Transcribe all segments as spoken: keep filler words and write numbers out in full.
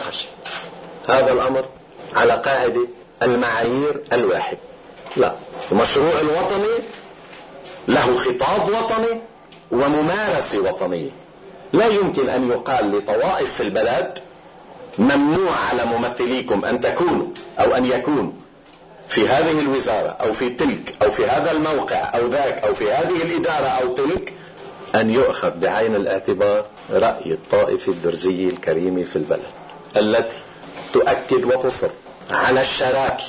عشر هذا الأمر على قاعدة المعايير الواحد. لا، المشروع الوطني له خطاب وطني وممارسة وطنية. لا يمكن أن يقال لطوائف في البلد ممنوع على ممثليكم أن تكونوا أو أن يكونوا في هذه الوزارة أو في تلك أو في هذا الموقع أو ذاك أو في هذه الإدارة أو تلك، أن يؤخذ بعين الاعتبار رأي الطائفة الدرزية الكريمة في البلد التي تؤكد وتصر على الشراكة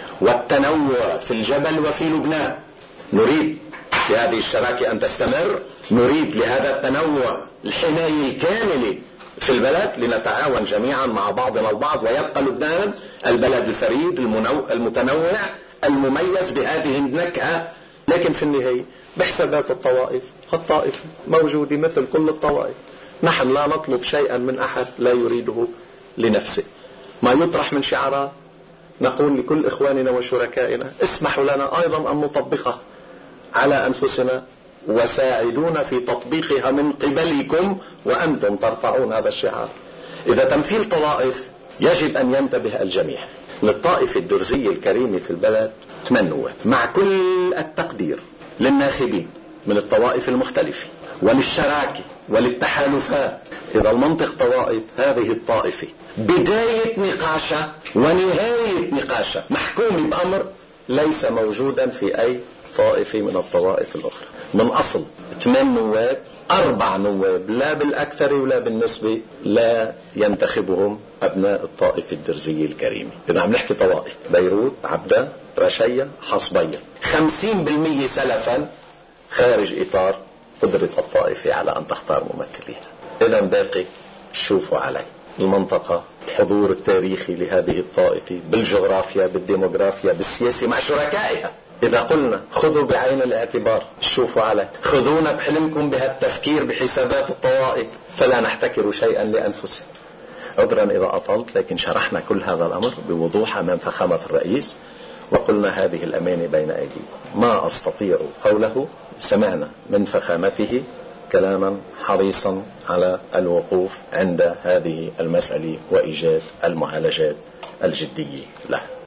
والتنوع في الجبل وفي لبنان. نريد لهذه الشراكة أن تستمر، نريد لهذا التنوع الحماية الكاملة في البلد لنتعاون جميعا مع بعضنا البعض، ويبقى لبنان البلد الفريد المتنوع المميز بهذه النكهة. لكن في النهاية بحسابات الطوائف، الطائفة موجودة مثل كل الطوائف. نحن لا نطلب شيئا من أحد لا يريده لنفسه. ما يطرح من شعارات نقول لكل إخواننا وشركائنا اسمحوا لنا أيضا أن نطبقها على أنفسنا وساعدونا في تطبيقها من قبلكم وأنتم ترفعون هذا الشعار. إذا تمثيل طوائف يجب أن ينتبه الجميع. للطائفة الدرزية الكريمة في البلد تمنوا مع كل التقدير للناخبين من الطوائف المختلفة وللشراكة وللتحالفات. إذا المنطق طوائف، هذه الطائفة بداية نقاشة ونهاية نقاشة محكوم بأمر ليس موجودا في أي طائفة من الطوائف الأخرى. من أصل ثمان نواب، أربع نواب لا بالأكثر ولا بالنسبة لا ينتخبهم أبناء الطائفة الدرزية الكريمة. إذا عم نحكي طوائف بيروت، عبدة، رشية، حصبية، خمسين بالمئة سلفا خارج إطار قدرة الطائفة على أن تختار ممثليها. إذا باقي شوفوا علي المنطقة، الحضور التاريخي لهذه الطائفة بالجغرافيا بالديموغرافيا بالسياسة مع شركائها. إذا قلنا خذوا بعين الاعتبار، شوفوا علي، خذونا بحلمكم بهالتفكير بحسابات الطوائف، فلا نحتكر شيئا لأنفسنا. عذرا إذا أطلت، لكن شرحنا كل هذا الأمر بوضوح أمام فخامة الرئيس وقلنا هذه الأمانة بين أيديكم. ما أستطيع قوله، سمعنا من فخامته كلاما حريصا على الوقوف عند هذه المسألة وإيجاد المعالجات الجدية لها.